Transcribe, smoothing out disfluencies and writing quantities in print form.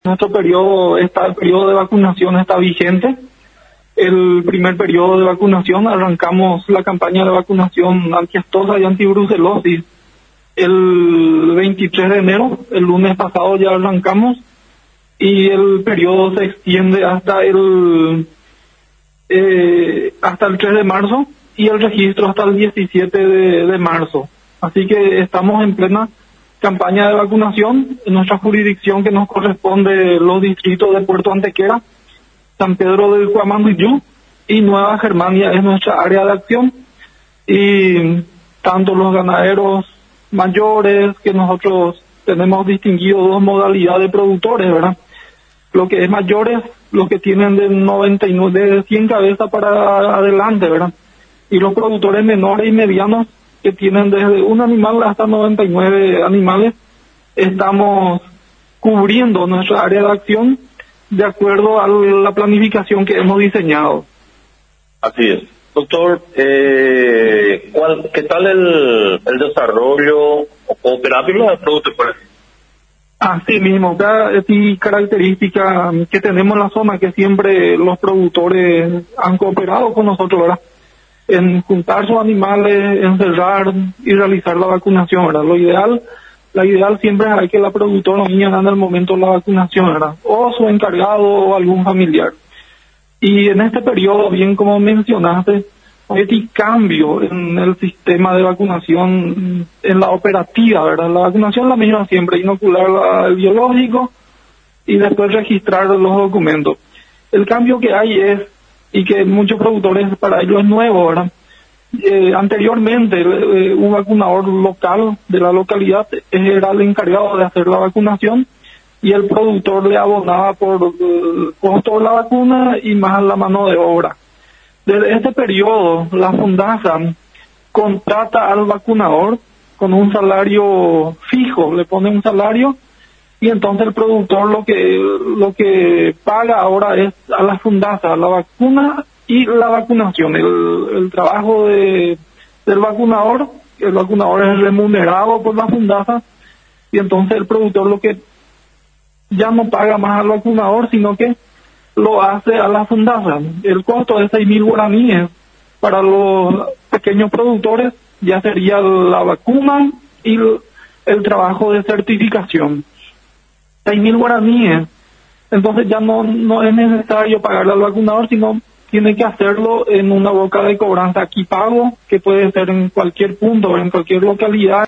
El periodo de vacunación está vigente. El primer periodo de vacunación arrancamos la campaña de vacunación antiaftosa y antibrucelosis el 23 de enero, el lunes pasado ya arrancamos, y el periodo se extiende hasta el 3 de marzo y el registro hasta el 17 de marzo. Así que estamos en plena campaña de vacunación. En nuestra jurisdicción, que nos corresponde los distritos de Puerto Antequera, San Pedro del Cuamanuyú y Nueva Germania es nuestra área de acción, y tanto los ganaderos mayores, que nosotros tenemos distinguido dos modalidades de productores, ¿verdad? Lo que es mayores, los que tienen de 99, de 100 cabezas para adelante, ¿verdad? Y los productores menores y medianos, que tienen desde un animal hasta 99 animales. Estamos cubriendo nuestra área de acción de acuerdo a la planificación que hemos diseñado. Así es. Doctor, ¿qué tal el desarrollo o cooperativo de productos? Así mismo, cada característica que tenemos en la zona, que siempre los productores han cooperado con nosotros, ¿verdad? En juntar sus animales, encerrar y realizar la vacunación, ¿verdad? La ideal siempre es que la productora gane en el momento de la vacunación, ¿verdad? O su encargado o algún familiar. Y en este periodo, bien como mencionaste, hay cambio en el sistema de vacunación, en la operativa, ¿verdad? La vacunación la misma siempre, inocular el biológico y después registrar los documentos. El cambio que hay es, y que muchos productores para ellos es nuevo, ¿verdad? Anteriormente, un vacunador local de la localidad era el encargado de hacer la vacunación, y el productor le abonaba por el costo de la vacuna y más la mano de obra. Desde este periodo, la Fundasa contrata al vacunador con un salario fijo, le pone un salario, y entonces el productor lo que paga ahora es a la Fundasa la vacuna y la vacunación. El trabajo del vacunador, el vacunador es remunerado por la Fundasa, y entonces el productor lo que ya no paga más al vacunador, sino que lo hace a la Fundasa. El costo de 6.000 guaraníes para los pequeños productores ya sería la vacuna y el trabajo de certificación. 6.000 guaraníes. Entonces ya no es necesario pagarle al vacunador, sino tiene que hacerlo en una boca de cobranza aquí pago, que puede ser en cualquier punto, en cualquier localidad.